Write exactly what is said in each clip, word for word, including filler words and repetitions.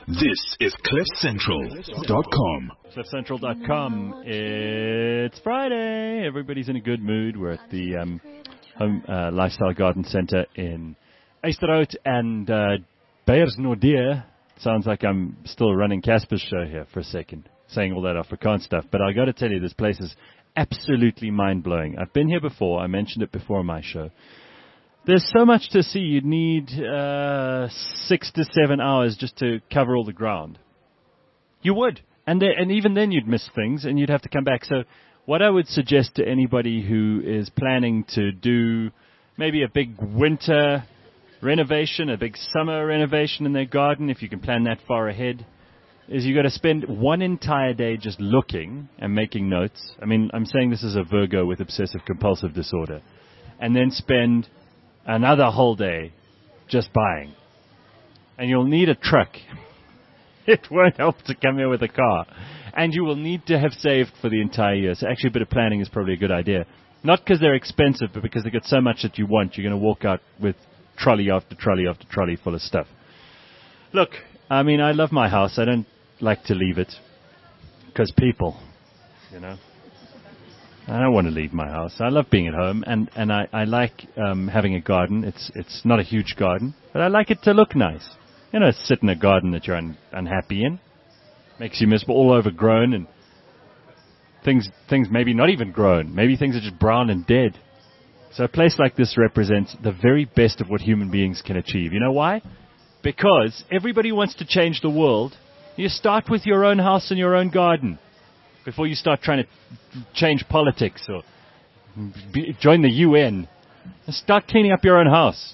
This is cliff central dot com. cliff central dot com. It's Friday. Everybody's in a good mood. We're at the um, Home uh, Lifestyle Garden Center in Eysterhout and uh, Beiersnodde. Sounds like I'm still running Casper's show here for a second, saying all that Afrikaans stuff. But I got to tell you, this place is absolutely mind-blowing. I've been here before. I mentioned it before on my show. There's so much to see. You'd need uh, six to seven hours just to cover all the ground. You would. And there, and even then you'd miss things and you'd have to come back. So what I would suggest to anybody who is planning to do maybe a big winter renovation, a big summer renovation in their garden, if you can plan that far ahead, is you've got to spend one entire day just looking and making notes. I mean, I'm saying this is a Virgo with obsessive-compulsive disorder. And then spend another whole day just buying. And you'll need a truck. It won't help to come here with a car. And you will need to have saved for the entire year. So actually a bit of planning is probably a good idea. Not because they're expensive, but because they've got so much that you want. You're going to walk out with trolley after trolley after trolley full of stuff. Look, I mean, I love my house. I don't like to leave it. Because people, you know. I don't want to leave my house. I love being at home, and, and I, I like um, having a garden. It's it's not a huge garden, but I like it to look nice. You know, sit in a garden that you're un, unhappy in. Makes you miserable, all overgrown, and things things maybe not even grown. Maybe things are just brown and dead. So a place like this represents the very best of what human beings can achieve. You know why? Because everybody wants to change the world. You start with your own house and your own garden before you start trying to change politics or be, join the U N. Start cleaning up your own house.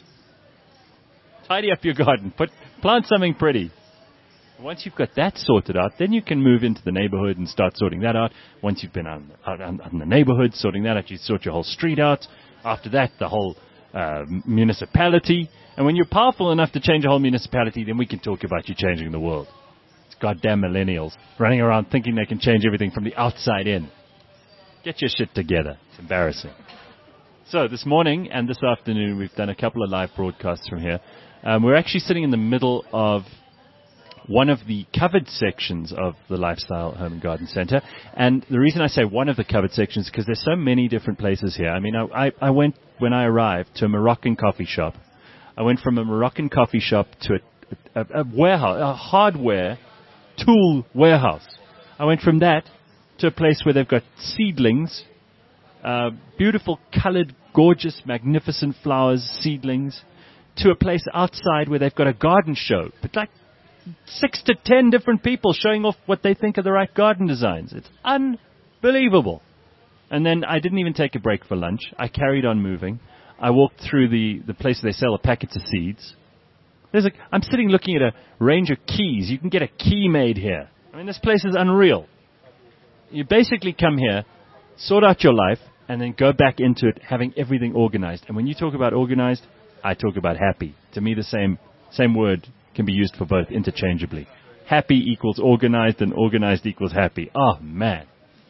Tidy up your garden. Put plant something pretty. Once you've got that sorted out, then you can move into the neighborhood and start sorting that out. Once you've been out, out, out in the neighborhood, sorting that out, you sort your whole street out. After that, the whole uh, municipality. And when you're powerful enough to change a whole municipality, then we can talk about you changing the world. Goddamn millennials running around thinking they can change everything from the outside in. Get your shit together. It's embarrassing. So this morning and this afternoon we've done a couple of live broadcasts from here. Um, we're actually sitting in the middle of one of the covered sections of the Lifestyle Home and Garden Center. And the reason I say one of the covered sections is because there's so many different places here. I mean, I, I, I went, when I arrived, to a Moroccan coffee shop. I went from a Moroccan coffee shop to a, a, a warehouse, a hardware tool warehouse. I went from that to a place where they've got seedlings, uh, beautiful, colored, gorgeous, magnificent flowers, seedlings, to a place outside where they've got a garden show. But like six to ten different people showing off what they think are the right garden designs. It's unbelievable. And then I didn't even take a break for lunch. I carried on moving. I walked through the, the place where they sell the packets of seeds. There's a, I'm sitting looking at a range of keys. You can get a key made here. I mean, this place is unreal. You basically come here, sort out your life, and then go back into it having everything organized. And when you talk about organized, I talk about happy. To me, the same same word can be used for both interchangeably. Happy equals organized, and organized equals happy. Oh, man.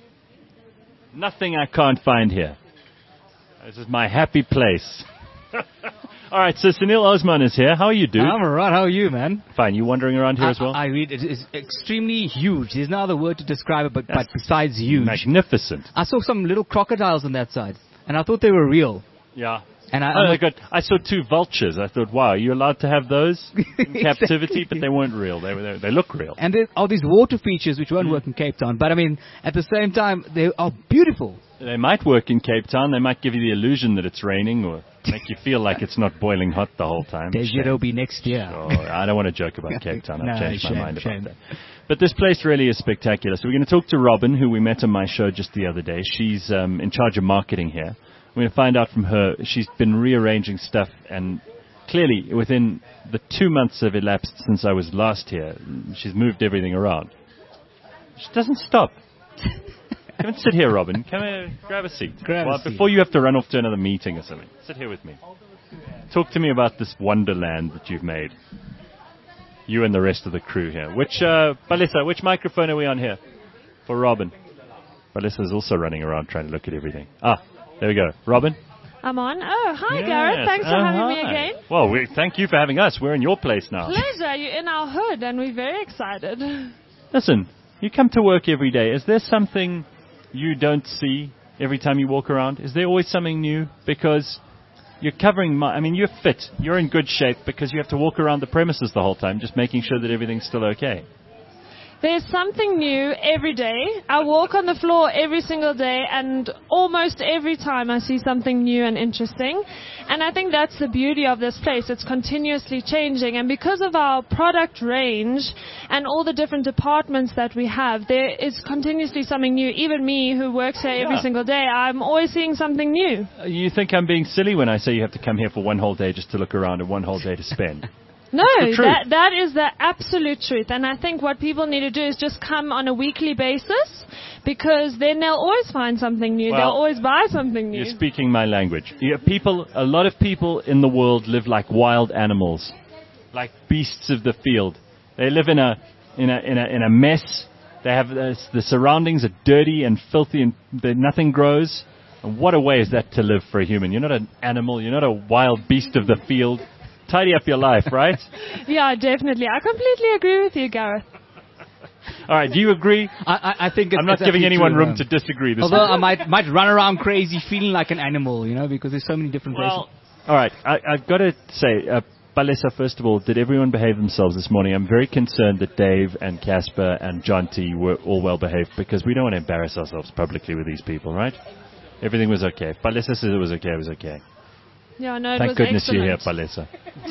Nothing I can't find here. This is my happy place. All right, so Sunil Osman is here. How are you, dude? I'm all right. How are you, man? Fine. You wandering around here I, as well? I read it is extremely huge. There's no other word to describe it, but, but besides huge. Magnificent. I saw some little crocodiles on that side, and I thought they were real. Yeah. And I, oh, I, got, I saw two vultures. I thought, wow, are you allowed to have those in captivity? But they weren't real. They, they, they look real. And there are these water features which won't mm. work in Cape Town. But, I mean, at the same time, they are beautiful. They might work in Cape Town. They might give you the illusion that it's raining or make you feel like it's not boiling hot the whole time. It'll be next year. Oh, I don't want to joke about Cape Town. I've no, changed shame, my mind shame. about that. But this place really is spectacular. So we're going to talk to Robin, who we met on my show just the other day. She's um, in charge of marketing here. We're going to find out from her. She's been rearranging stuff, and clearly within the two months have elapsed since I was last here, she's moved everything around. She doesn't stop. Come and sit here, Robin. Come here, grab a seat. Grab well, a seat. Before you have to run off to another meeting or something, sit here with me. Talk to me about this wonderland that you've made. You and the rest of the crew here. Which, uh, Balissa, which microphone are we on here? For Robin. Balissa's also running around trying to look at everything. Ah, there we go. Robin? I'm on. Oh, hi, Yes. Gareth. Thanks for Oh, having me hi. again. Well, we, thank you for having us. We're in your place now. Pleasure. You're in our hood, and we're very excited. Listen, you come to work every day. Is there something you don't see every time you walk around? Is there always something new? Because you're covering my... I mean, you're fit. You're in good shape because you have to walk around the premises the whole time, just making sure that everything's still okay. There's something new every day. I walk on the floor every single day, and almost every time I see something new and interesting. And I think that's the beauty of this place. It's continuously changing. And because of our product range and all the different departments that we have, there is continuously something new. Even me, who works here every Yeah. single day, I'm always seeing something new. Uh, You think I'm being silly when I say you have to come here for one whole day just to look around and one whole day to spend? No, the truth. that that is the absolute truth. And I think what people need to do is just come on a weekly basis, because then they'll always find something new. Well, they'll always buy something new. You're speaking my language. You people, a lot of people in the world live like wild animals, like beasts of the field. They live in a in a in a in a mess. They have uh, the surroundings are dirty and filthy, and they, nothing grows. And what a way is that to live for a human? You're not an animal. You're not a wild beast of the field. Tidy up your life, right? Yeah, definitely. I completely agree with you, Gareth. All right. Do you agree? I, I, I think it's, I'm not it's giving actually anyone true, room um, to disagree. This Although week. I might might run around crazy, feeling like an animal, you know, because there's so many different Well, places. all right. I, I've got to say, uh, Palesa, first of all, did everyone behave themselves this morning? I'm very concerned that Dave and Casper and John T were all well behaved, because we don't want to embarrass ourselves publicly with these people, right? Everything was okay. Palesa says it was okay. It was okay. Yeah, no, it Thank was goodness excellent. you're here, Palesa.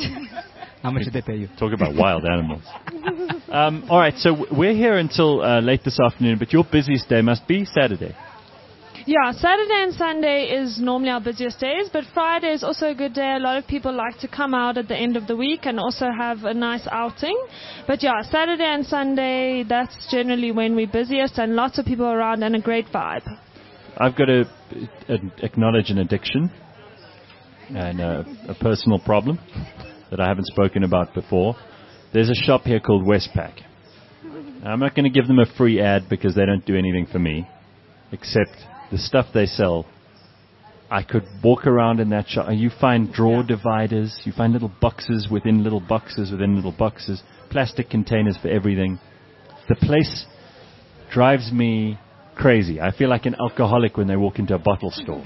How much did they pay you? Talk about wild animals. Um, all right, so w- we're here until uh, late this afternoon, but your busiest day must be Saturday. Yeah, Saturday and Sunday is normally our busiest days, but Friday is also a good day. A lot of people like to come out at the end of the week and also have a nice outing. But yeah, Saturday and Sunday, that's generally when we're busiest, and lots of people around and a great vibe. I've got to uh, acknowledge an addiction and uh, a personal problem that I haven't spoken about before. There's a shop here called Westpac. I'm not going to give them a free ad because they don't do anything for me, except the stuff they sell. I could walk around in that shop. You find drawer dividers. You find little boxes within little boxes within little boxes. Plastic containers for everything. The place drives me crazy. I feel like an alcoholic when they walk into a bottle store.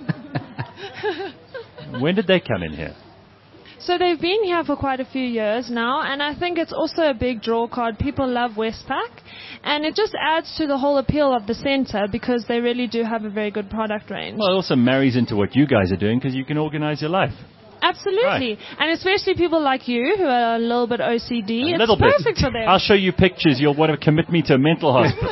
When did they come in here? So they've been here for quite a few years now, and I think it's also a big draw card. People love Westpac, and it just adds to the whole appeal of the centre, because they really do have a very good product range. Well, it also marries into what you guys are doing, because you can organize your life. Absolutely. Right. And especially people like you who are a little bit O C D. A it's little bit. perfect for them. I'll show you pictures. You'll want to commit me to a mental hospital.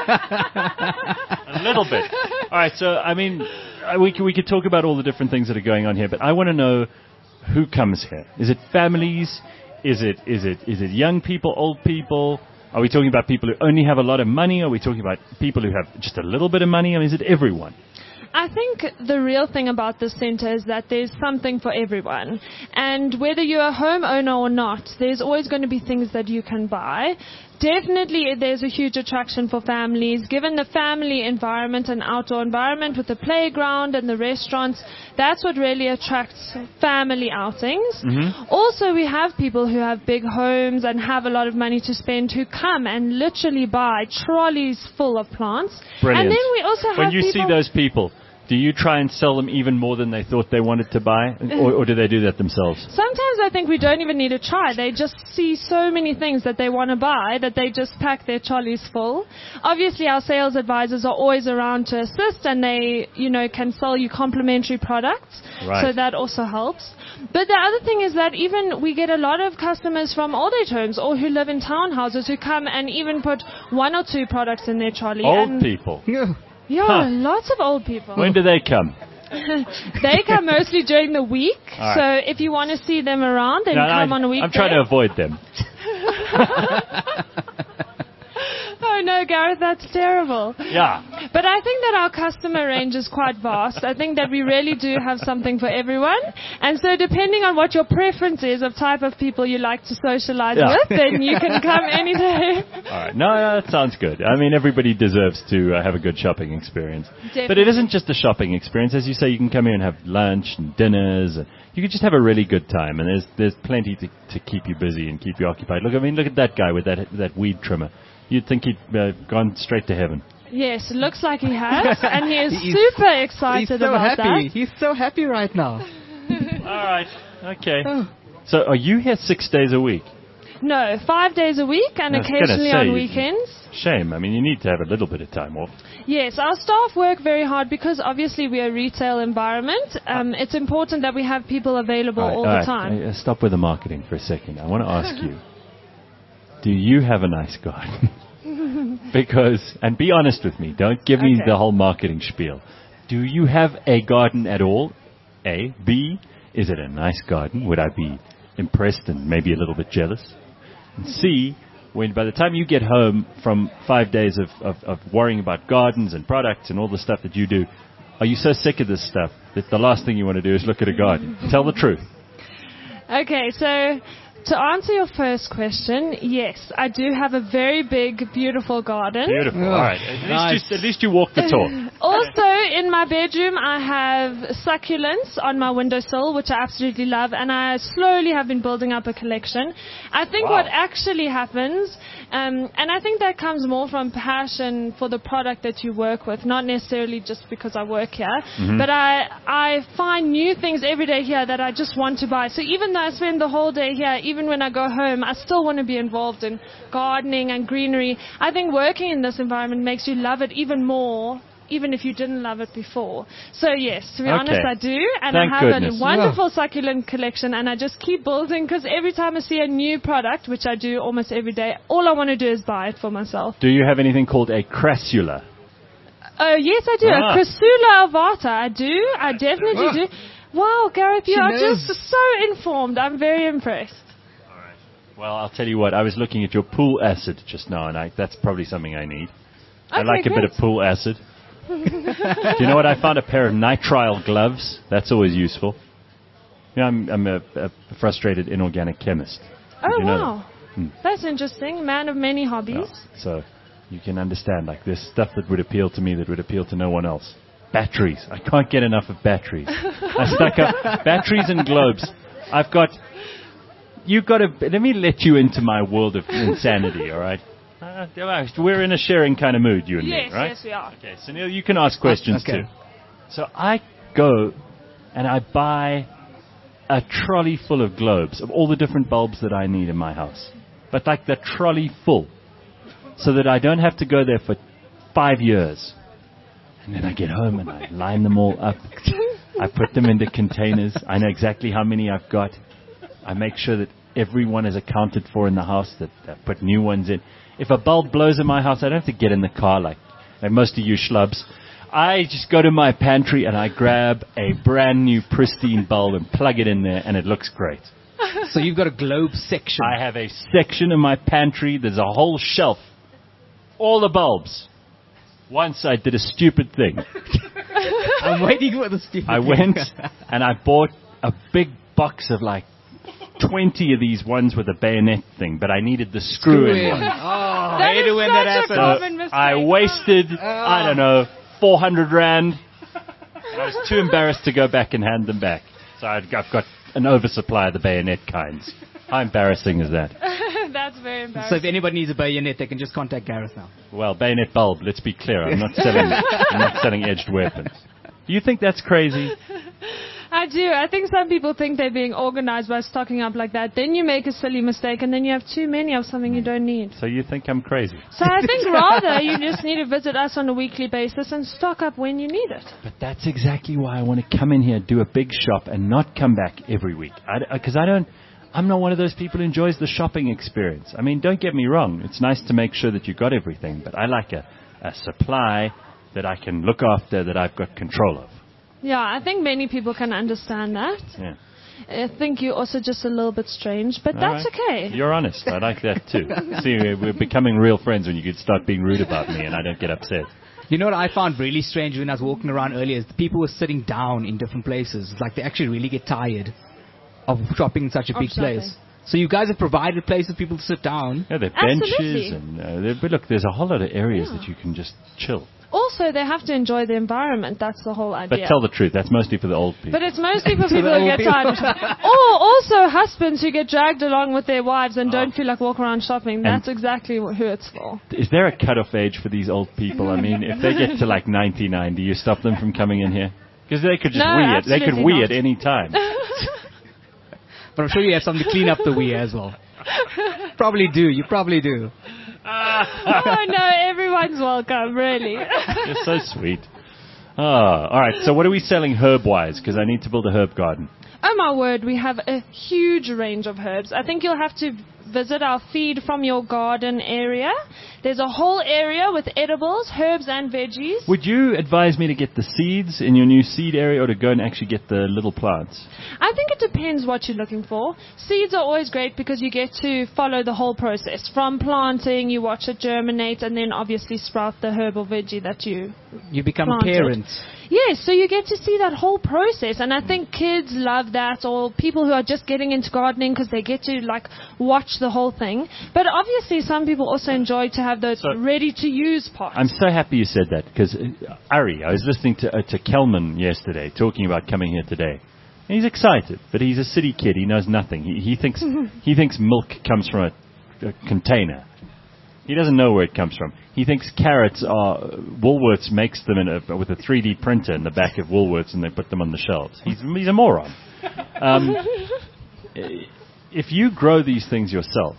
A little bit. All right. So, I mean, uh, we, c- we could talk about all the different things that are going on here, but I want to know who comes here. Is it families? Is it is it is it young people, old people? Are we talking about people who only have a lot of money? Are we talking about people who have just a little bit of money? I mean, is it everyone? I think the real thing about this centre is that there's something for everyone. And whether you're a homeowner or not, there's always going to be things that you can buy. Definitely there's a huge attraction for families. Given the family environment and outdoor environment with the playground and the restaurants, that's what really attracts family outings. Mm-hmm. Also, we have people who have big homes and have a lot of money to spend who come and literally buy trolleys full of plants. Brilliant. And then we also have When you people... see those people, do you try and sell them even more than they thought they wanted to buy? Or, or do they do that themselves? Sometimes I think we don't even need to try. They just see so many things that they want to buy that they just pack their trolleys full. Obviously, our sales advisors are always around to assist, and they, you know, can sell you complimentary products. Right. So that also helps. But the other thing is that even we get a lot of customers from old age homes or who live in townhouses who come and even put one or two products in their trolley. Old and people. Yeah. Yeah, Huh. lots of old people. When do they come? They come mostly during the week. All right. So if you want to see them around, then No, come I, on a weekday. I'm trying to avoid them. Oh no, Gareth, that's terrible. Yeah. But I think that our customer range is quite vast. I think that we really do have something for everyone. And so depending on what your preference is of type of people you like to socialize Yeah. with, then you can come any day. All right. No, no, that sounds good. I mean, everybody deserves to uh, have a good shopping experience. But it Definitely. isn't just a shopping experience. As you say, you can come here and have lunch and dinners. And you can just have a really good time. And there's there's plenty to, to keep you busy and keep you occupied. Look, I mean, look at that guy with that that weed trimmer. You'd think he'd uh, gone straight to heaven. Yes, it looks like he has, and he is He's- super He's excited so about happy. that. He's so happy right now. All right. Okay. So are you here six days a week? No, five days a week and I was gonna occasionally say, on you- weekends. Shame. I mean, you need to have a little bit of time off. Yes, our staff work very hard because obviously we're a retail environment. Um, it's important that we have people available all, right, the time. Uh, stop with the marketing for a second. I want to ask you, do you have a nice garden? Because, and be honest with me, don't give me Okay. the whole marketing spiel. Do you have a garden at all? A. B. Is it a nice garden? Would I be impressed and maybe a little bit jealous? And C. When by the time you get home from five days of, of, of worrying about gardens and products and all the stuff that you do, are you so sick of this stuff that the last thing you want to do is look at a garden? Tell the truth. Okay, so to answer your first question, yes, I do have a very big, beautiful garden. Beautiful. Oh, All right. At least, nice. you, at least you walk the talk. Also, in my bedroom, I have succulents on my windowsill, which I absolutely love, and I slowly have been building up a collection. I think Wow. what actually happens, um, and I think that comes more from passion for the product that you work with, not necessarily just because I work here, Mm-hmm. but I, I find new things every day here that I just want to buy. So even though I spend the whole day here, even when I go home, I still want to be involved in gardening and greenery. I think working in this environment makes you love it even more, even if you didn't love it before. So yes, to be Okay. honest, I do, and Thank I have goodness. a wonderful succulent collection, and I just keep building because every time I see a new product, which I do almost every day, all I want to do is buy it for myself. Do you have anything called a crassula? Oh yes, I do. Ah. A Crassula alvata, I do. I definitely Ah. do. Wow, Gareth, you She are knows. just so informed. I'm very impressed. Well, I'll tell you what. I was looking at your pool acid just now, and I, that's probably something I need. I Okay, like a bit great. of pool acid. Do you know what? I found a pair of nitrile gloves. That's always useful. You know, I'm, I'm a, a frustrated inorganic chemist. Did Oh you know wow, Hmm. that's interesting. Man of many hobbies. that? So you can understand, like, there's stuff that would appeal to me that would appeal to no one else. Batteries. I can't get enough of batteries. I stuck up batteries and globes. I've got. You've got to. Let me let you into my world of insanity. All right. Uh, we're in a sharing kind of mood, you and Yes, me, right? yes, we are. Okay, so Neil, you can ask questions okay. too. So I go and I buy a trolley full of globes of all the different bulbs that I need in my house, but like the trolley full, so that I don't have to go there for five years. And then I get home and I line them all up. I put them into containers. I know exactly how many I've got. I make sure that everyone is accounted for in the house, that I put new ones in. If a bulb blows in my house, I don't have to get in the car like, like most of you schlubs. I just go to my pantry and I grab a brand new pristine bulb and plug it in there, and it looks great. So you've got a globe section. I have a section in my pantry. There's a whole shelf. All the bulbs. Once I did a stupid thing. I'm waiting for the stupid I thing. went and I bought a big box of like twenty of these ones with a bayonet thing, but I needed the screw in one. Oh, I That hate is it when such that a happens. common So mistake. I wasted, I don't know, four hundred rand. And I was too embarrassed to go back and hand them back. So I'd, I've got an oversupply of the bayonet kinds. How embarrassing is that? That's very So embarrassing. if anybody needs a bayonet, they can just contact Gareth now. Well, bayonet bulb, let's be clear. I'm not selling, I'm not selling edged weapons. Do you think that's crazy? I do. I think some people think they're being organized by stocking up like that. Then you make a silly mistake, and then you have too many of something you don't need. So you think I'm crazy? So I think rather you just need to visit us on a weekly basis and stock up when you need it. But that's exactly why I want to come in here, do a big shop, and not come back every week. Because I, I don't, I'm not one of those people who enjoys the shopping experience. I mean, don't get me wrong. It's nice to make sure that you got everything, but I like a, a supply that I can look after, that I've got control of. Yeah, I think many people can understand that. Yeah. I think you're also just a little bit strange, but All that's right. okay. You're honest. I like that too. See, we're we're becoming real friends when you could start being rude about me and I don't get upset. You know what I found really strange when I was walking around earlier is the people were sitting down in different places. It's like they actually really get tired of shopping in such a Of big shopping. place. So you guys have provided places for people to sit down. Yeah, there are benches Absolutely. and uh, there, but look, there's a whole lot of areas that you can just chill. Also, they have to enjoy the environment. That's the whole But idea. tell the truth, that's mostly for the old people. But it's mostly for To the people who old get people. tired. Or also husbands who get dragged along with their wives and don't feel like walking around shopping. That's exactly wh- who it's for. Is there a cut-off age for these old people? I mean, if they get to like ninety-nine, do you stop them from coming in here? Because they could just No, wee it. They could absolutely wee not. at any time. But I'm sure you have something to clean up the wee as well. Probably do. You probably do. Oh no, everyone's welcome, really. You're so sweet. Oh, all right. So what are we selling herb-wise? Because I need to build a herb garden. Oh my word, we have a huge range of herbs. I think you'll have to visit our feed from your garden area. There's a whole area with edibles, herbs and veggies. Would you advise me to get the seeds in your new seed area or to go and actually get the little plants? I think it depends what you're looking for. Seeds are always great because you get to follow the whole process. From planting, you watch it germinate, and then obviously sprout the herb or veggie that you... You become a Planted. parent. Yes, so you get to see that whole process, and I think kids love that, or people who are just getting into gardening because they get to like watch the whole thing. But obviously, some people also enjoy to have those So- ready-to-use pots. I'm so happy you said that because, uh, Ari, I was listening to, uh, to Kelman yesterday talking about coming here today. And he's excited, but he's a city kid. He knows nothing. He, he thinks he thinks milk comes from a, a container. He doesn't know where it comes from. He thinks carrots are Woolworths makes them in a, with a three D printer in the back of Woolworths, and they put them on the shelves. He's he's a moron. Um, if you grow these things yourself,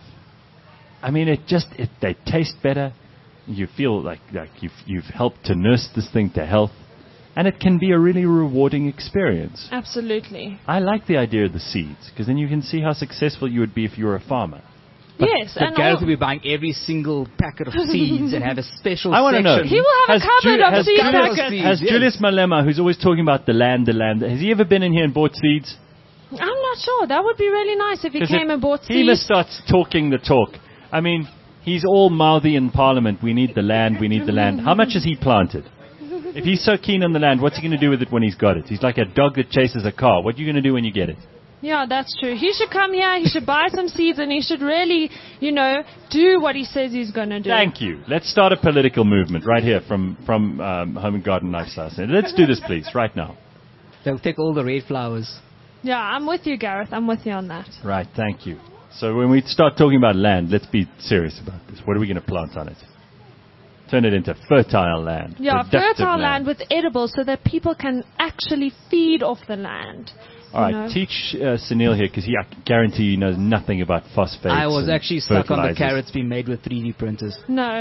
I mean, it just it, they taste better. You feel like like you've you've helped to nurse this thing to health, and it can be a really rewarding experience. Absolutely. I like the idea of the seeds because then you can see how successful you would be if you were a farmer. Yes, But and Gareth all- will be buying every single packet of seeds and have a special I wanna section. know. he will have Has a cupboard Ju- of has seed Julius- packets. seeds, Has yes. Julius Malema, who's always talking about the land, the land, has he ever been in here and bought seeds? I'm not sure. That would be really nice if he 'Cause came if and bought He must seeds. start talking the talk. I mean, he's all mouthy in Parliament. We need the land, we need the land. How much has he planted? If he's so keen on the land, what's he going to do with it when he's got it? He's like a dog that chases a car. What are you going to do when you get it? Yeah, that's true. He should come here, he should buy some seeds, and he should really, you know, do what he says he's going to do. Thank you. Let's start a political movement right here from, from um, Home and Garden Lifestyle Center. Let's do this, please, right now. They'll take all the red flowers. Yeah, I'm with you, Gareth. I'm with you on that. Right, thank you. So when we start talking about land, let's be serious about this. What are we going to plant on it? Turn it into fertile land. Yeah, productive fertile land with edibles so that people can actually feed off the land. All right, you know. teach uh, Sunil here because he, I guarantee he knows nothing about phosphates. I was and actually stuck on the fertilizers. carrots being made with three D printers. No.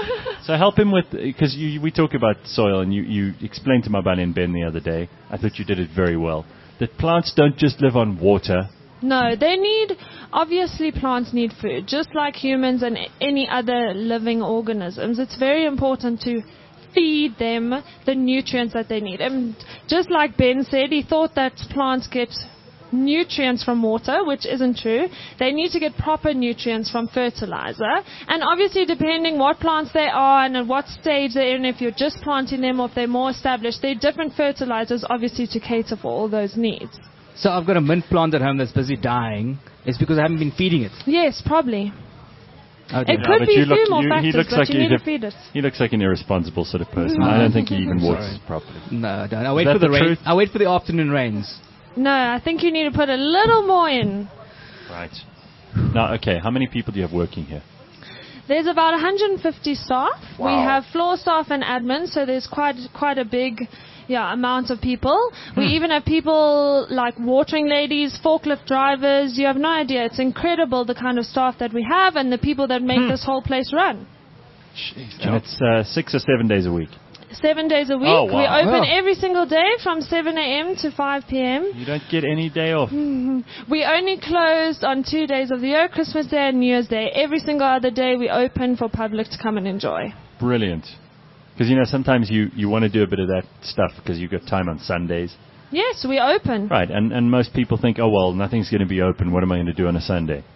So help him with, because we talk about soil and you, you explained to Mabani and Ben the other day, I thought you did it very well, that plants don't just live on water. No, they need, obviously plants need food, just like humans and any other living organisms. It's very important to feed them the nutrients that they need. And just like Ben said, he thought that plants get nutrients from water, which isn't true. They need to get proper nutrients from fertilizer. And obviously, depending what plants they are and at what stage they're in, if you're just planting them or if they're more established, there are different fertilizers, obviously, to cater for all those needs. So I've got a mint plant at home that's busy dying. It's because I haven't been feeding it. Yes, probably. Okay. It Yeah, could but be you a few look- more you- he factors, looks but like you he's need a- to feed it. He looks like an irresponsible sort of person. Mm. I don't think he even Sorry. waters properly. No, don't. I wait that for the, the rain. truth? I wait for the afternoon rains. No, I think you need to put a little more in. Right. Now, okay, how many people do you have working here? There's about one hundred fifty staff. Wow. We have floor staff and admin, so there's quite quite a big yeah, amount of people. We even have people like watering ladies, forklift drivers. You have no idea. It's incredible the kind of staff that we have and the people that make this whole place run. And it's uh, six or seven days a week. Seven days a week. Oh, wow. We open Wow. every single day from seven a.m. to five p.m. You don't get any day off. We only closed on two days of the year, Christmas Day and New Year's Day. Every single other day we open for public to come and enjoy. Brilliant. Because, you know, sometimes you, you want to do a bit of that stuff because you've got time on Sundays. Yes, we open. Right, and, and most people think, oh, well, nothing's going to be open. What am I going to do on a Sunday?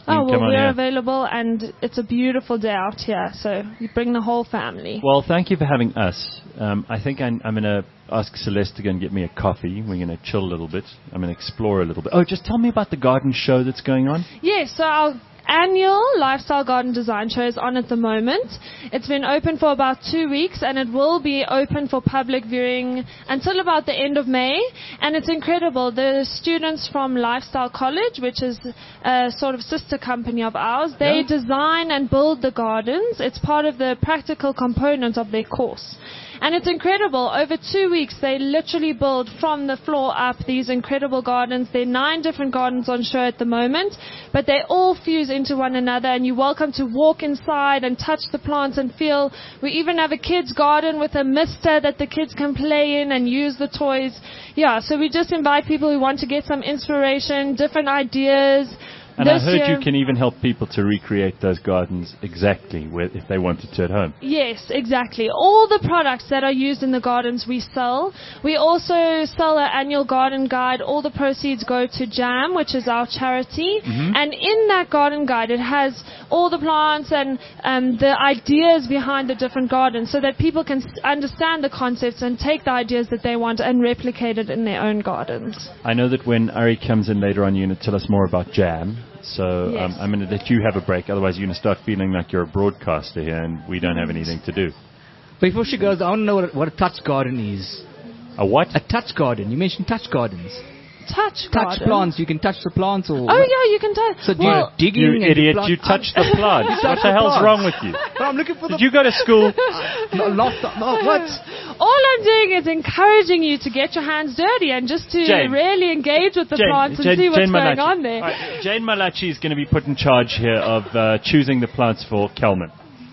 You Oh, can well, come on we're here. available, and it's a beautiful day out here, so you bring the whole family. Well, thank you for having us. Um, I think I'm, I'm going to ask Celeste to go and get me a coffee. We're going to chill a little bit. I'm going to explore a little bit. Oh, just tell me about the garden show that's going on. Yes, so our annual Lifestyle Garden Design Show is on at the moment. It's been open for about two weeks, and it will be open for public viewing until about the end of May. And it's incredible. The students from Lifestyle College, which is a sort of sister company of ours, they Yeah. design and build the gardens. It's part of the practical component of their course. And it's incredible. Over two weeks, they literally build from the floor up these incredible gardens. There are nine different gardens on show at the moment, but they all fuse into one another, and you're welcome to walk inside and touch the plants and feel. We even have a kids' garden with a mister that the kids can play in and use the toys. Yeah, so we just invite people who want to get some inspiration, different ideas. And I This heard year- you can even help people to recreate those gardens exactly where, if they wanted to at home. Yes, exactly. All the products that are used in the gardens we sell. We also sell our annual garden guide. All the proceeds go to JAM, which is our charity. Mm-hmm. And in that garden guide, it has all the plants and um, the ideas behind the different gardens so that people can s- understand the concepts and take the ideas that they want and replicate it in their own gardens. I know that when Ari comes in later on, you're going to tell us more about JAM. So Yes. um, I'm going to let you have a break. Otherwise, you're going to start feeling like you're a broadcaster here and we don't have anything to do. Before she goes, I want to know what, what a touch garden is. A what? A touch garden. You mentioned touch gardens. Touch Touch garden. plants. You can touch the plants or... Oh, yeah, you can touch. So do well, you digging You and idiot, plant- you touched the plants. What touched the the hell's plants. wrong with you? But I'm looking for Did the... you go to school? No, lost, no, what? all I'm doing is encouraging you to get your hands dirty and just to Jane. really engage with the plants and see what's going Malachi. on there. All right, Jane Malachi is going to be put in charge here of uh, choosing the plants for Kelman.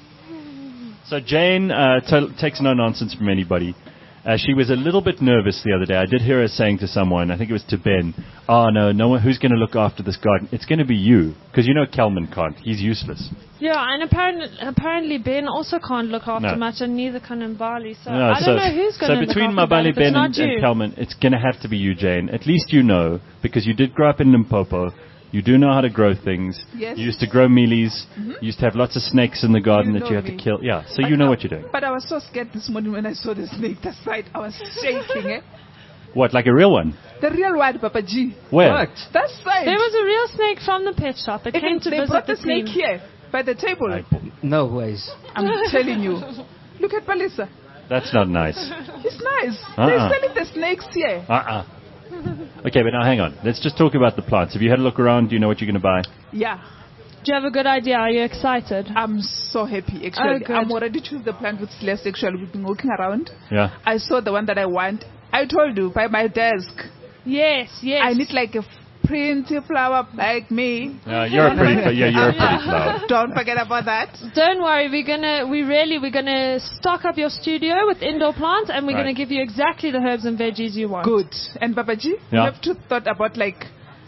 So Jane uh, t- takes no nonsense from anybody. Uh, she was a little bit nervous the other day. I did hear her saying to someone, I think it was to Ben, oh no, no one, who's going to look after this garden? It's going to be you. Because you know Kelman can't. He's useless. Yeah, and apparently, apparently Ben also can't look after No. much, and neither can Mbali. So No, I don't so, know who's going so to look between after that Mabali, if it's Ben, not and, you. and Kelman, it's going to have to be you, Jane. At least you know, because you did grow up in Limpopo. You do know how to grow things. Yes. You used to grow mealies. You used to have lots of snakes in the garden You that you know had to me. kill. Yeah, so But you know I- what you're doing. But I was so scared this morning when I saw the snake. That's right. I was shaking, eh? What, like a real one? The real one, Papa G. Where? What? That's right. There was a real snake from the pet shop. It Even came to they visit brought the the snake team. here by the table. I- No ways. I'm telling you. Look at Palisa. That's not nice. It's nice. Uh-uh. They're selling the snakes here. Uh-uh. Okay, but now hang on. Let's just talk about the plants. Have you had a look around? Do you know what you're going to buy? Yeah. Do you have a good idea? Are you excited? I'm so happy, actually. Oh, good. I'm already choose the plant with Celeste, actually. We've been walking around. Yeah. I saw the one that I want. I told you, by my desk. Yes, yes. I need like a pretty flower like me. Uh, you're a pretty, yeah, you're a pretty flower. Don't forget about that. Don't worry, we're gonna, we really, we're gonna stock up your studio with indoor plants, and we're Right. gonna give you exactly the herbs and veggies you want. Good. And Babaji, Yeah. you have to thought about like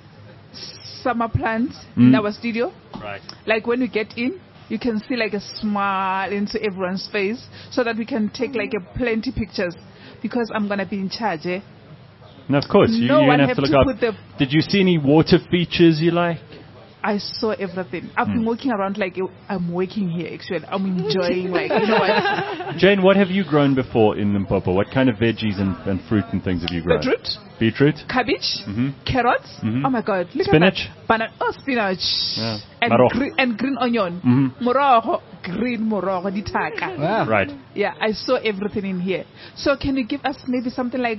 summer plants Mm. in our studio. Right. Like when we get in, you can see like a smile into everyone's face, so that we can take like a plenty pictures. Because I'm gonna be in charge, eh? No, of course. You, No you're one going to have have to look to up. put the- Did you see any water features you like? I saw everything. I've Mm. been walking around like I'm working here. Actually, I'm enjoying like you know what? Jane, what have you grown before in Limpopo? What kind of veggies and, and fruit and things have you grown? Beetroot, Beetroot? cabbage, Mhm. carrots. Mhm. Oh my God! Look Spinach? at that. Banana. Oh, spinach. Yeah. And Marog. green, and green onion. Mhm. Morogo, green morogo, ditaka. Wow. Right. Yeah, I saw everything in here. So can you give us maybe something like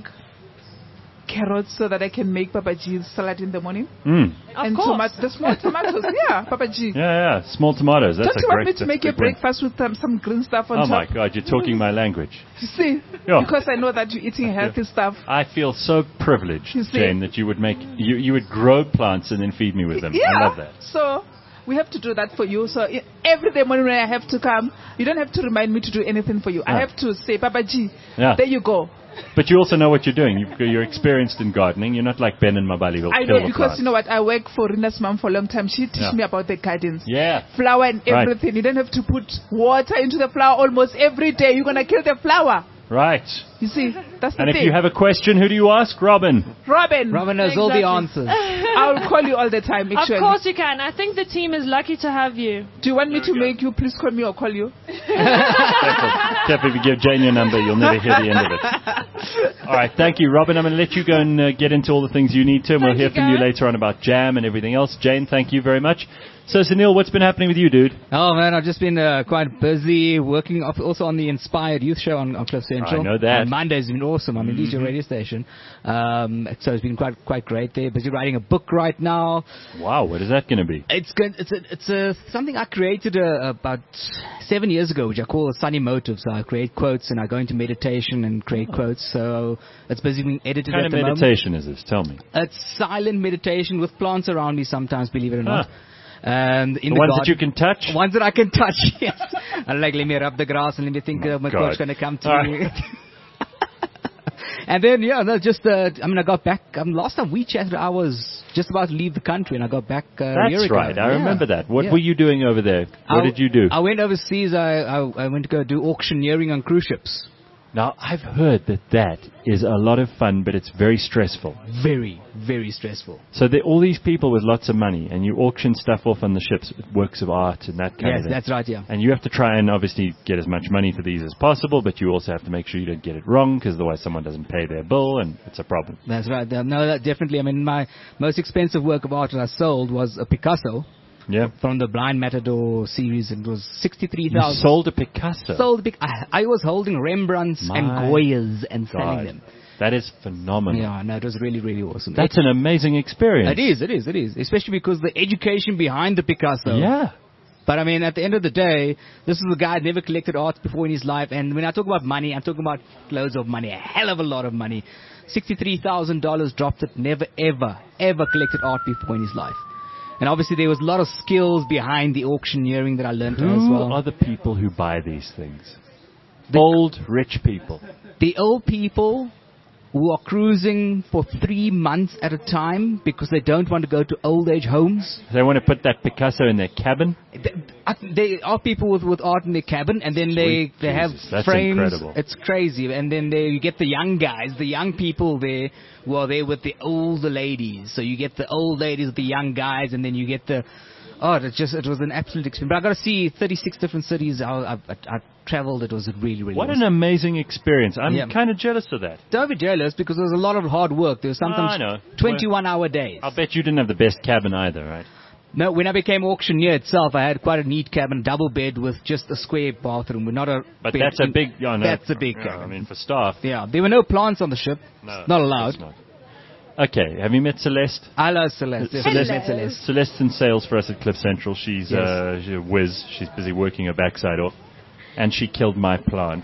carrots so that I can make Papa G's salad in the morning? Mm. Of and course. tomato, the small tomatoes. Yeah, Papa G. Yeah, yeah. Small tomatoes. That's Don't a you great want me to that's make a your big win. breakfast with um, some green stuff on Oh my top? God, you're talking my language. You see? Yeah. Because I know that you're eating healthy stuff. I feel so privileged, You see? Jane, that you would make you you would grow plants and then feed me with them. Yeah. I love that. So we have to do that for you. So i- every day morning when I have to come, you don't have to remind me to do anything for you. I No. have to say, Papa G, Yeah. there you go. But you also know what you're doing. You've, you're experienced in gardening. You're not like Ben and Mabali who'll I kill know the because plants. you know what? I work for Rina's mom for a long time. She teach Yeah. me about the gardens. Yeah. Flower and Right. everything. You don't have to put water into the flower almost every day. You're going to kill the flower. Right. You see, that's the And if thing. you have a question, who do you ask? Robin. Robin, Robin knows all the Exactly. answers. I'll call you all the time. Make Of sure. course you can. I think the team is lucky to have you. Do you want me There to we go. make you please call me or call you? Careful. Careful if you give Jane your number, you'll never hear the end of it. All right, thank you, Robin. I'm going to let you go and uh, get into all the things you need to, and we'll Thank hear you, from you Gareth. later on about Jam and everything else. Jane, thank you very much. So, Sunil, what's been happening with you, dude? Oh man, I've just been uh, quite busy working off, also on the Inspired Youth Show on, on Cliff Central. I know that. And Monday's been awesome. I mean, mm-hmm. radio station. Um, so it's been quite quite great there. Busy writing a book right now. Wow, what is that going to be? It's good. It's a, it's a something I created uh, about seven years ago, which I call Sunny Motive. So I create quotes and I go into meditation and create quotes. So it's busy being edited What kind at of the moment. meditation is this? Tell me. It's silent meditation with plants around me sometimes, believe it or not. Huh. Um, in The the ones garden. that you can touch? Ones that I can touch, yes. I'm like, let me rub the grass and let me think My uh, my God. coach going to come to All me. right. And then, yeah, no, just, uh, I mean, I got back, um, last time we chatted, I was just about to leave the country and I got back uh, a year That's ago. right. I Yeah. remember that. What Yeah. were you doing over there? What I- did you do? I went overseas. I, I, I went to go do auctioneering on cruise ships. Now, I've heard that that is a lot of fun, but it's very stressful. Very, very stressful. So there are all these people with lots of money, and you auction stuff off on the ships, works of art and that kind Yes, of thing. that's right, yeah. And you have to try and obviously get as much money for these as possible, but you also have to make sure you don't get it wrong, because otherwise someone doesn't pay their bill, and it's a problem. That's right. Uh, No, that definitely. I mean, my most expensive work of art that I sold was a Picasso Yeah. from the Blind Matador series. It was sixty-three You thousand. sold a Picasso. Sold big. I, I was holding Rembrandts My and Goyas and selling God. them. That is phenomenal. Yeah, no, it was really, really awesome. That's an amazing experience. It is, it is, it is. Especially because the education behind the Picasso. Yeah. But I mean, at the end of the day, this is a guy who never collected art before in his life. And when I talk about money, I'm talking about loads of money, a hell of a lot of money. sixty-three thousand dollars dropped it, never, ever, ever collected art before in his life. And obviously there was a lot of skills behind the auctioneering that I learned as Who well. are the people who buy these things? Old, rich people. The old people who are cruising for three months at a time because they don't want to go to old age homes. They want to put that Picasso in their cabin. Th- I- They are people with, with art in their cabin, and then they, Sweet they have Jesus, that's frames. incredible. It's crazy. And then they, you get the young guys, the young people there who are there with the older ladies. So you get the old ladies with the young guys, and then you get the... Oh, it just it was an absolute experience. But I got to see thirty-six different cities. I, I, I, I traveled. It was really, really What awesome. an amazing experience. I'm Yeah. kind of jealous of that. Don't be jealous because there was a lot of hard work. There was sometimes I know. twenty-one hour days. I'll bet you didn't have the best cabin either, right? No, when I became auctioneer itself, I had quite a neat cabin, double bed with just a square bathroom, with not a. But bed that's a in- big... Yeah, no, That's a big yeah, cabin. I mean, for staff. Yeah, there were no plants on the ship. No, not allowed. it's not. Okay, have you met Celeste? I love Celeste. Yes, Celeste, met Celeste. Celeste's in sales for us at Cliff Central. She's, Yes. uh, she's a whiz. She's busy working her backside off. And she killed my plant.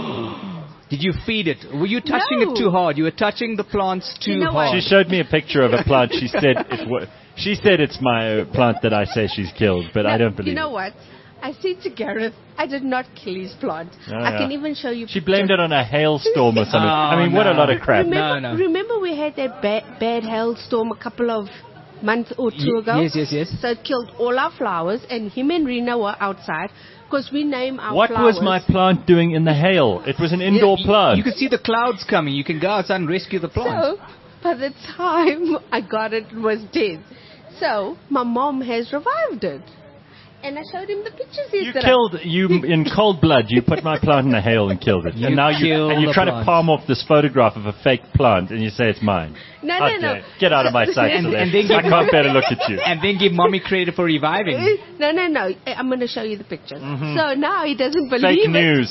Did you feed it? Were you touching No. it too hard? You were touching the plants too You know what? hard. She showed me a picture of a plant. She said it wa- She said it's my plant that I say she's killed, but I No, don't believe You know it. what? I said to Gareth, I did not kill his plant. Oh, I yeah. can even show you. She blamed it on a hailstorm or something. Oh, I mean, what a no. lot of crap. Remember, No, no. remember we had that bad, bad hailstorm a couple of months or two Ye- ago? yes, yes, yes. So it killed all our flowers, and him and Rena were outside because we name our What flowers. was my plant doing in the hail? It was an indoor Yeah, you- plant. You could see the clouds coming. You can go outside and rescue the plants. So, by the time I got it, it was dead. So, my mom has revived it. And I showed him the pictures You yesterday. killed you in cold blood. You put my plant in the hail and killed it, You and now you killed and you're the trying to plant. palm off this photograph of a fake plant, and you say it's mine. No, How no, no. dare- Get out of my sight, And- Celeste. and then I give- can't bear to look at you. And then give mommy credit for reviving. No, no, no. I- I'm going to show you the pictures. So now he doesn't believe Fake it. news.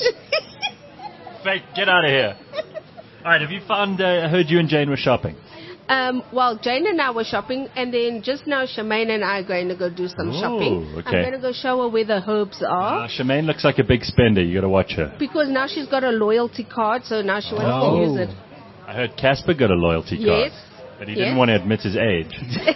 Fake. Get out of here. All right. Have you found? Uh, I heard you and Jane were shopping. Um, well, Jane and I were shopping, and then just now Shemaine and I are going to go do some Ooh, shopping. okay. I'm going to go show her where the herbs are. Uh, Shemaine looks like a big spender. You got to watch her. Because now she's got a loyalty card, so now she wants Oh. to use it. I heard Casper got a loyalty card, Yes. but he Yes. didn't want to admit his age.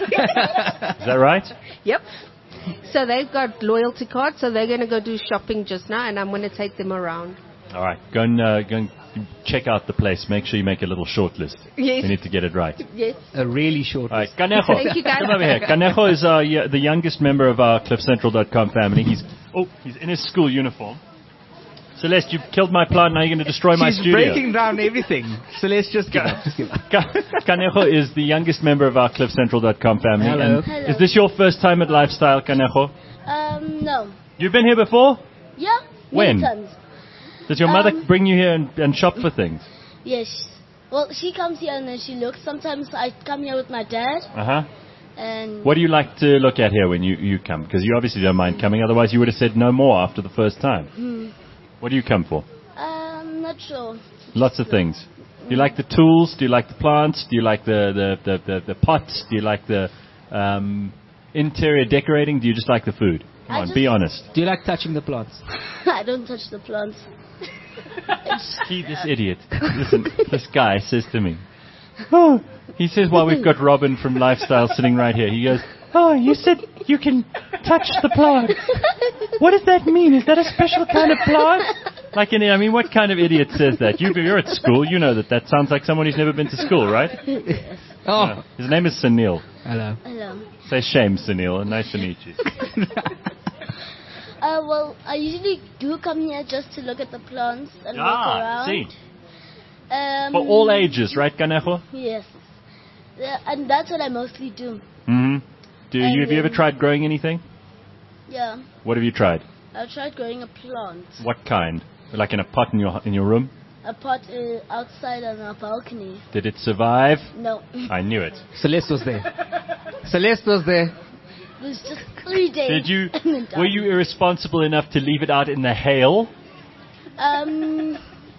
Is that right? Yep. So they've got loyalty cards, so they're going to go do shopping just now, and I'm going to take them around. All right. Go and uh, go and check out the place. Make sure you make a little short list. Yes. We need to get it right. Yes. A really short All right, Kanejo. Thank you, guys. Come over here. Kanejo is uh, yeah, the youngest member of our cliff central dot com family. He's oh, he's in his school uniform. Celeste, you killed my plant, now you're going to destroy my She's studio. breaking down everything. Celeste, just give up. Just give up. Ka- Kanejo is the youngest member of our cliff central dot com family. Hello. And Hello. Is this your first time at Lifestyle, Kanejo? Um, no. You've been here before? Yeah? When? Many times. Does your mother Um, bring you here and, and shop for things? Yes. Well, she comes here and then she looks. Sometimes I come here with my dad Uh-huh. and... What do you like to look at here when you, you come? Because you obviously don't mind coming, otherwise you would have said no more after the first time. Hmm. What do you come for? Um, not sure. Lots of things. Do you like the tools? Do you like the plants? Do you like the, the, the, the, the pots? Do you like the um, interior decorating? Do you just like the food? Come I on, just- be honest. Do you like touching the plants? I don't touch the plants. See this idiot. Listen, this guy says to me, oh, he says while we've got Robin from Lifestyle sitting right here, he goes, oh, you said you can touch the plant. What does that mean? Is that a special kind of plant? Like, in, I mean, what kind of idiot says that? You, you're at school. You know that that sounds like someone who's never been to school, right? Oh. Uh, his name is Sunil. Hello. Hello. Say shame, Sunil, and nice to meet you. Uh, well, I usually do come here just to look at the plants and walk Ah, around. see. Um, For all ages, right, Kanejo? Yes. Yeah, and that's what I mostly do. Mm-hmm. Do you, And, have you ever um, tried growing anything? Yeah. What have you tried? I've tried growing a plant. What kind? Like in a pot in your in your room? A pot uh, outside on our balcony. Did it survive? No. I knew it. Celeste was there. Celeste was there. It was just three days. Did you? and then Were died. you irresponsible enough to leave it out in the hail? Um.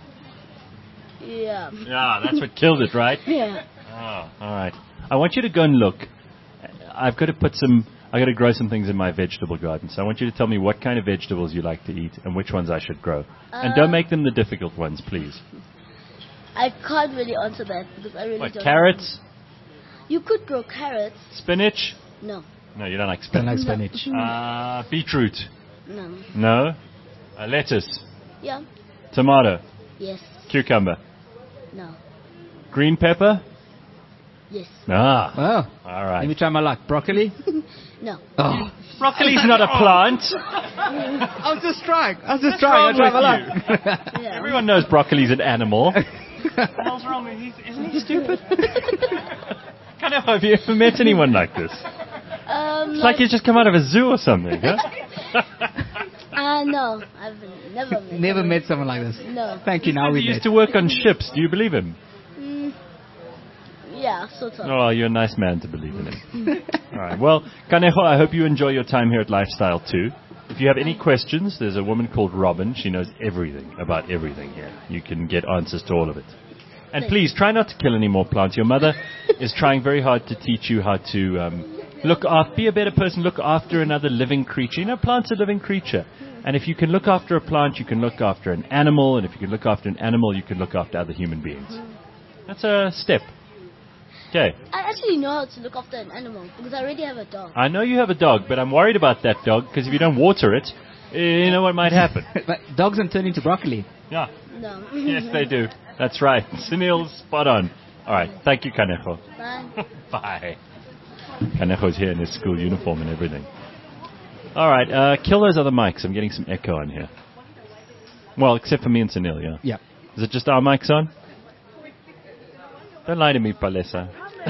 Yeah. Yeah, that's what killed it, right? Yeah. Oh, all right. I want you to go and look. I've got to put some. I've got to grow some things in my vegetable garden. So I want you to tell me what kind of vegetables you like to eat and which ones I should grow. and don't Uh, make them the difficult ones, please. I can't really answer that because I really What, don't. carrots? You could grow carrots. Spinach? No. No, you don't like Don't like spinach. spinach. Uh, beetroot? No. No. Uh, lettuce? Yeah. Tomato? Yes. Cucumber? No. Green pepper? Yes. Ah, Oh. all Let me right. try my luck. Broccoli? No. Oh. Broccoli's not a plant. I was just trying. I was just What's trying. wrong I with tried my luck. Yeah. Everyone knows broccoli's an animal. What the hell's wrong with him? Isn't he stupid? Kind of, have you ever met anyone like this? Um. It's like he's just come out of a zoo or something, huh? Uh, no. I've never met. Never someone- met someone like this. No. Thank you. Now he we used met. to work on ships. Do you believe him? Mm, yeah, sort of. Oh, you're a nice man to believe in him. All right. Well, Kanejo, I hope you enjoy your time here at Lifestyle too. If you have any questions, there's a woman called Robin. She knows everything about everything here. You can get answers to all of it. And please, try not to kill any more plants. Your mother is trying very hard to teach you how to um, look after, be a better person, look after another living creature. You know, plant's a living creature. And if you can look after a plant, you can look after an animal. And if you can look after an animal, you can look after other human beings. That's a step. Okay. I actually know how to look after an animal because I already have a dog. I know you have a dog, but I'm worried about that dog because if you don't water it, eh, you know what might happen. But dogs don't turn into broccoli. Yeah. No. Yes, they do. That's right. Sunil's spot on. All right. Thank you, Kanejo. Bye. Bye. Kanejo's here in his school uniform and everything. All right. Uh, kill those other mics. I'm getting some echo on here. Well, except for me and Sunil, yeah. Yeah. Is it just our mics on? Don't lie to me, Palesa.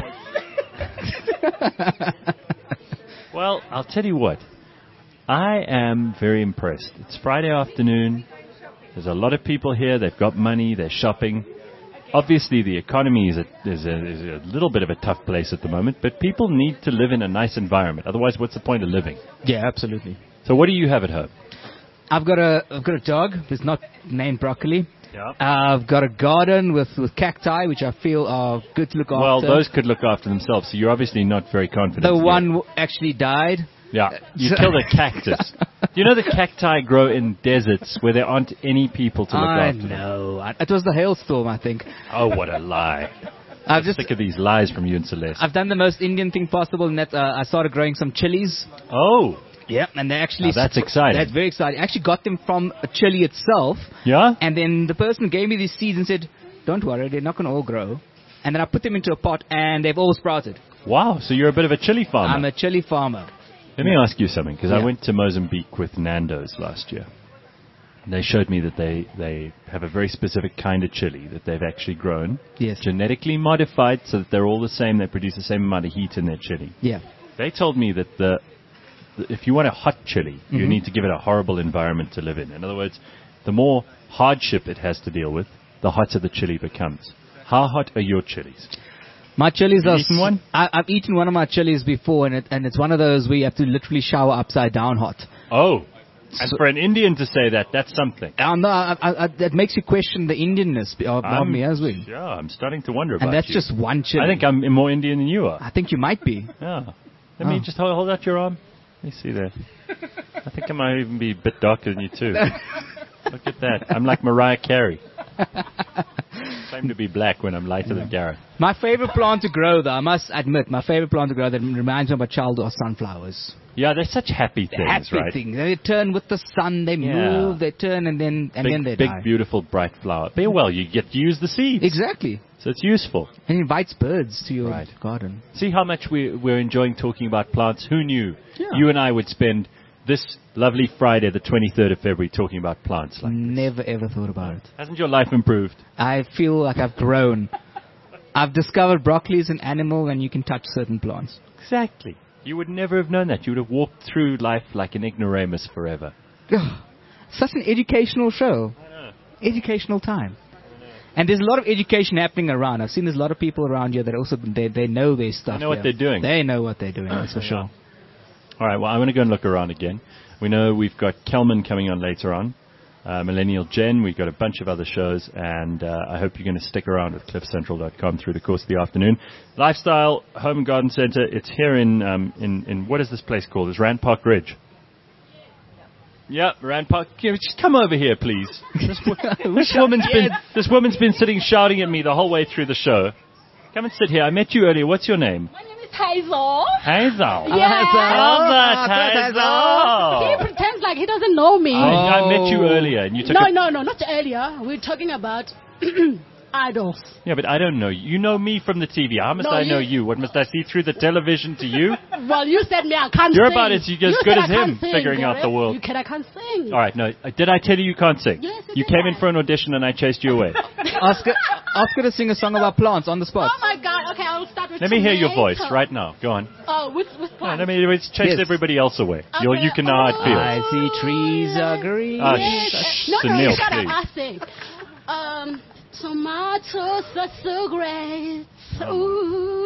Well, I'll tell you what. I am very impressed. It's Friday afternoon. There's a lot of people here. They've got money. They're shopping. Obviously, the economy is a, is, a, is a little bit of a tough place at the moment, but people need to live in a nice environment. Otherwise, what's the point of living? Yeah, absolutely. So what do you have at home? I've got a I've got a dog who's not named Broccoli. Yeah. I've got a garden with, with cacti, which I feel are good to look Well, after. those could look after themselves, so you're obviously not very confident. the yet. one w- actually died. Yeah, you So- killed a cactus. Do you know the cacti grow in deserts where there aren't any people to look I after them? know. I- It was the hailstorm, I think. Oh, what a lie. I've just Sick of these lies from you and Celeste. I've done the most Indian thing possible, in that uh, I started growing some chilies. Oh, Yeah, and they actually Now that's exciting. That's very exciting. I actually got them from a chili itself, yeah? and then the person gave me these seeds and said, "Don't worry, they're not going to all grow." And then I put them into a pot, and they've all sprouted. Wow, so you're a bit of a chili farmer. I'm a chili farmer. Let me ask you something, because I Yeah. went to Mozambique with Nando's last year. They showed me that they, they have a very specific kind of chili that they've actually grown, Yes. genetically modified so that they're all the same. They produce the same amount of heat in their chili. Yeah. They told me that the, the if you want a hot chili, you Mhm. need to give it a horrible environment to live in. In other words, the more hardship it has to deal with, the hotter the chili becomes. How hot are your chilies? My chilies You are. eaten one? I, I've eaten one of my chilies before, and it, and it's one of those where you have to literally shower upside down hot. Oh, and So- for an Indian to say that, that's something. Uh, no, I, I, I, that makes you question the Indianness of, of I'm- me as well. Yeah, I'm starting to wonder about And that's you. just one chili. I think I'm more Indian than you are. I think you might be. Yeah. Let me Oh. just hold, hold out your arm. Let me see there. I think I might even be a bit darker than you too. Look at that. I'm like Mariah Carey. Claim to be black when I'm lighter than Gareth. My favorite plant to grow, though, I must admit, my favorite plant to grow that reminds me of my childhood are sunflowers. Yeah, they're such happy things, Happy right? things. They turn with the sun, they Yeah. move, they turn, and then and big, then they big, die. beautiful, bright flower. But well, you get to use the seeds, Exactly. so it's useful. And invites birds to your Right. garden. See how much we, we're enjoying talking about plants. Who knew Yeah. you and I would spend this lovely Friday, the twenty-third of February, talking about plants like this? Never ever thought about it. Hasn't your life improved? I feel like I've grown. I've discovered broccoli is an animal and you can touch certain plants. Exactly. You would never have known that. You would have walked through life like an ignoramus forever. Such an educational show. I know. Educational time. And there's a lot of education happening around. I've seen there's a lot of people around here that also, they, they know their stuff. know what here. they're doing. They know what they're doing, that's for sure. All right, well, I'm going to go and look around again. We know we've got Kelman coming on later on, uh, Millennial Gen. We've got a bunch of other shows, and uh, I hope you're going to stick around with cliff central dot com through the course of the afternoon. Lifestyle Home and Garden Center, it's here in, um, in, in what is this place called? It's Rand Park Ridge. Yeah, Rand Park. Yeah, just come over here, please. This, wo- this woman's been this woman's been sitting shouting at me the whole way through the show. Come and sit here. I met you earlier. What's your name? My name is Hazel. Hazel. Yeah. How's that, He Hazel? pretends like he doesn't know me. I, I met you earlier, and you took no, a... no, no, not earlier. We're talking about idols. Yeah, but I don't know you. You know me from the T V. How must No, I you- know you? What, must I see through the television to you? Well, you said me I can't You're sing. about as- you're as You good said as I can't him sing, figuring out the Gareth. world. You said I can't sing. All right, no. uh, Did I tell you you can't sing? Yes, you You did came in that. for an audition and I chased you away. Ask her, ask her to sing a song about plants on the spot. Oh my God. Okay, I'll start with Let me hear your tomato. voice right now. Go on. Oh, with with No, what? let me let's chase Yes. everybody else away. You'll, you can know how it Oh. feels. I see trees are green. Ah, Yes. shh, No, no, Sunil, you gotta please. ask sing. Um, tomatoes are so great. Oh Ooh.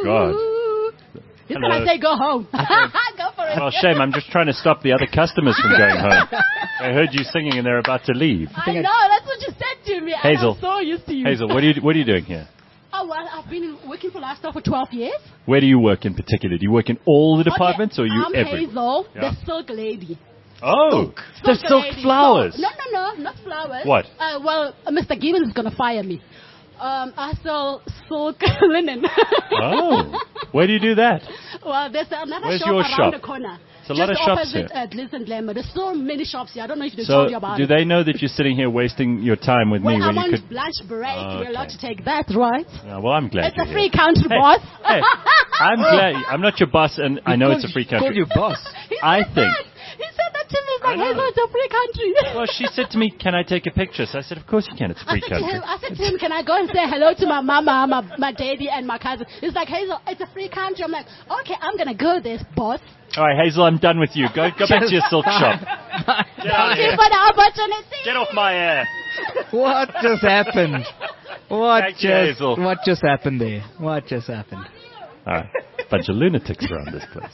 God. He's Hello. gonna say go home. Go for it. Well, shame. I'm just trying to stop the other customers from going home. I heard you singing and they're about to leave. I know, that's what you said to me. and Hazel. I'm so used to you. Hazel, what are you what are you doing here? Oh, well, I've been working for Lifestyle for twelve years. Where do you work in particular? Do you work in all the departments, Okay, or you I'm everywhere? Hazel, Yeah. the silk lady. Oh, the Silk silk lady. flowers. No, no, no, not flowers. What? Uh, well, uh, Mister Gibbons is going to fire me. Um, I sell silk linen. Oh, where do you do that? Well, there's another Where's shop your around shop? the corner. It's a lot Just of shops opposite, here. Uh, Glitz and Glamour. There's so many shops here. I don't know if they So, told you about do it. they know that you're sitting here wasting your time with Well, me I'm when on you could? lunch break. Oh, You're allowed okay. to take that, right? Yeah, well, I'm glad It's you're a free here. country, Hey, boss. hey, I'm glad. I'm not your boss, and I know it's a free Called country. you boss. He I said think. that. He said that to me. He's I like, know. Hazel, it's a free country. Well, she said to me, "Can I take a picture?" So I said, "Of course you can. It's a I free said, to country." him, I said to him, can I go and say hello to my mama, my, my daddy, and my cousin? He's like, Hazel, it's a free country. I'm like, okay, I'm going to go there, boss. All right, Hazel, I'm done with you. Go, go back to your silk shop. Get out of Thank you here. for the opportunity. Get off my air. What just happened? What Thank you, just Hazel. what just happened there? What just happened? All right, bunch of lunatics around this place.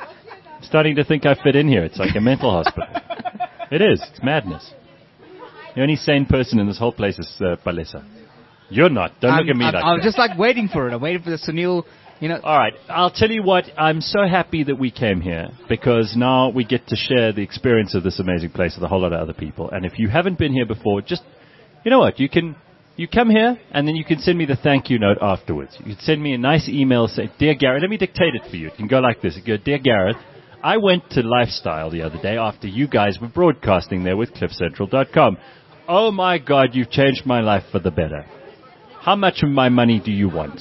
I'm starting to think I fit in here. It's like a mental hospital. It is. It's madness. The only sane person in this whole place is uh, Palesa. You're not. Don't look I'm, at me I'm, like I was that. just like waiting for it. I'm waiting for the Sunil. You know, All right, I'll tell you what, I'm so happy that we came here because now we get to share the experience of this amazing place with a whole lot of other people. And if you haven't been here before, just, you know what, you can, you come here and then you can send me the thank you note afterwards. You can send me a nice email saying, Dear Gareth, let me dictate it for you. It can go like this. It can go, Dear Gareth, I went to Lifestyle the other day after you guys were broadcasting there with cliff central dot com. Oh my God, you've changed my life for the better. How much of my money do you want?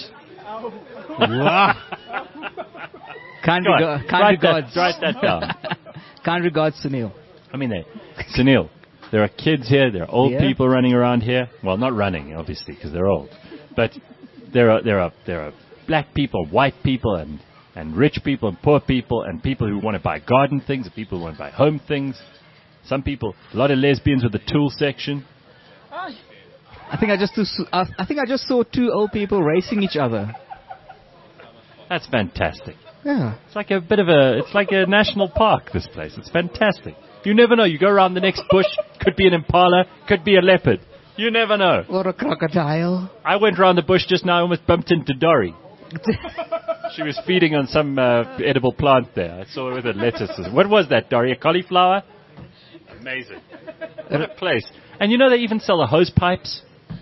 kind, Go on, rega- kind write that- regards. write that down. kind regards, Sunil. I mean, they, Sunil, There are kids here. There are old Yeah. people running around here. Well, not running, obviously, because they're old. But there are there are there are black people, white people, and and rich people and poor people, and people who want to buy garden things, and people who want to buy home things. Some people, a lot of lesbians with the tool section. I think I just saw- I I think I just saw two old people racing each other. That's fantastic. Yeah. It's like a bit of a, it's like a national park, this place. It's fantastic. You never know. You go around the next bush, could be an impala, could be a leopard. You never know. Or a crocodile. I went around the bush just now, almost bumped into Dory. She was feeding on some uh, edible plant there. I saw her with her lettuces. What was that, Dory? A cauliflower? Amazing. What a place. And you know they even sell the hose pipes?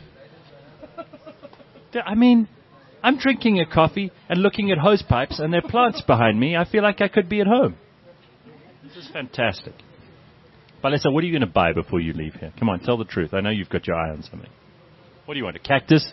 I mean, I'm drinking a coffee and looking at hose pipes and there are plants behind me. I feel like I could be at home. This is fantastic. Palesa, what are you going to buy before you leave here? Come on, tell the truth. I know you've got your eye on something. What do you want, a cactus?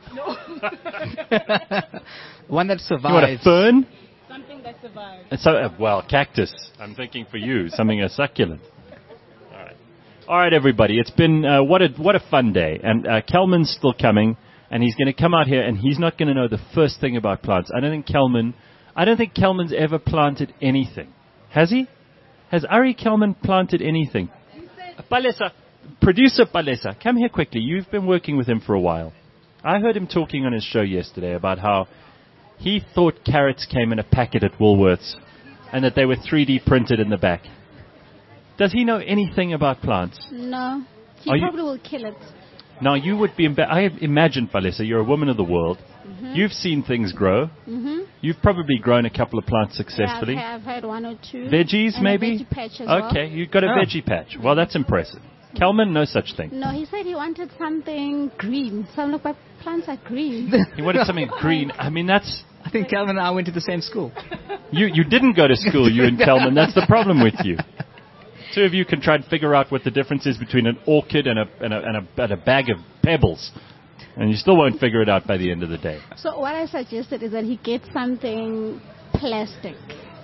One that survives. You want a fern? Something that survives. Uh, So, uh, well, cactus. I'm thinking for you, something a succulent. All right, all right, everybody. It's been uh, what a what a fun day, and uh, Kelman's still coming, and he's going to come out here, and he's not going to know the first thing about plants. I don't think Kelman, I don't think Kelman's ever planted anything, has he? Has Ari Kelman planted anything? Uh, Palesa, producer Palesa, come here quickly. You've been working with him for a while. I heard him talking on his show yesterday about how he thought carrots came in a packet at Woolworths and that they were three D printed in the back. Does he know anything about plants? No. He Are you- probably will kill it. Now, you would be... Imba- I imagine, Palesa, you're a woman of the world. Mm-hmm. You've seen things grow. Mm-hmm. You've probably grown a couple of plants Yeah, successfully. I've, I've had one or two. Veggies, and maybe? A veggie patch as well. Okay, you've got a Oh. veggie patch. Well, that's impressive. Kelman, no such thing. No, he said he wanted something green. So I'm like, my plants are green. He wanted something green. I mean, that's... I think Calvin and I went to the same school. You you didn't go to school, you and Kelman. That's the problem with you. Two of you can try and figure out what the difference is between an orchid and a and a, and a, and a bag of pebbles. And you still won't figure it out by the end of the day. So what I suggested is that he get something plastic.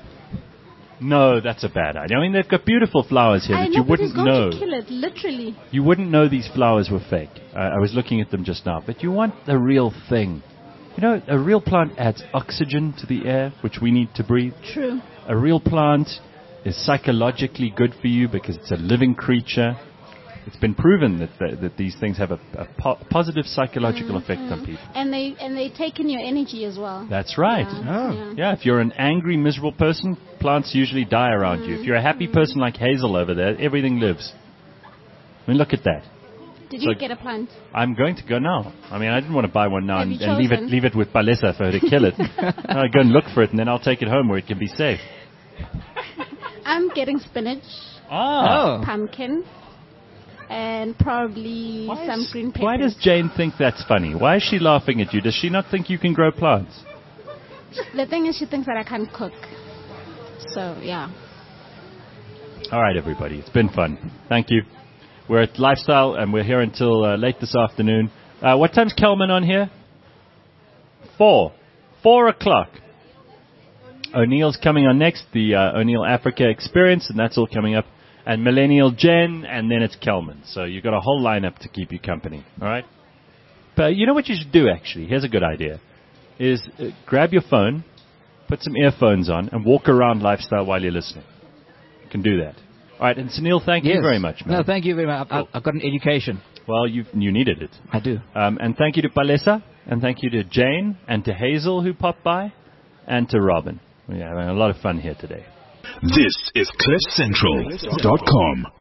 No, that's a bad idea. I mean, they've got beautiful flowers here I that know, you but he's wouldn't going know. to kill it, literally. You wouldn't know these flowers were fake. I, I was looking at them just now. But you want the real thing. You know, a real plant adds oxygen to the air, which we need to breathe. True. A real plant is psychologically good for you because it's a living creature. It's been proven that that, that these things have a, a po- positive psychological effect on people. And they and they take in your energy as well. That's right. Yeah, Oh. yeah. Yeah, if you're an angry, miserable person, plants usually die around you. If you're a happy person like Hazel over there, everything lives. I mean, look at that. Did you So- get a plant? I'm going to go now. I mean, I didn't want to buy one now Have and, you and leave it chosen? leave it with Palesa for her to kill it. I'll go and look for it, and then I'll take it home where it can be safe. I'm getting spinach, Ah. Oh. pumpkin, and probably Why, some is- green peppers. why does Jane think that's funny? Why is she laughing at you? Does she not think you can grow plants? The thing is, she thinks that I can't cook. So, yeah. All right, everybody. It's been fun. Thank you. We're at Lifestyle, and we're here until uh, late this afternoon. Uh, what time's Kelman on here? Four. Four o'clock. O'Neill's coming on next, the uh, O'Neill Africa Experience, and that's all coming up. And Millennial Jen, and then it's Kelman. So you've got a whole lineup to keep you company. All right? But you know what you should do, actually? Here's a good idea. Is uh, grab your phone, put some earphones on, and walk around Lifestyle while you're listening. You can do that. All right, and Sunil, thank you Yes. very much, man. No, thank you very much. I've, I've got an education. Well, you you needed it. I do. Um, and thank you to Palesa, and thank you to Jane, and to Hazel who popped by, and to Robin. We had a lot of fun here today. This is cliff central dot com.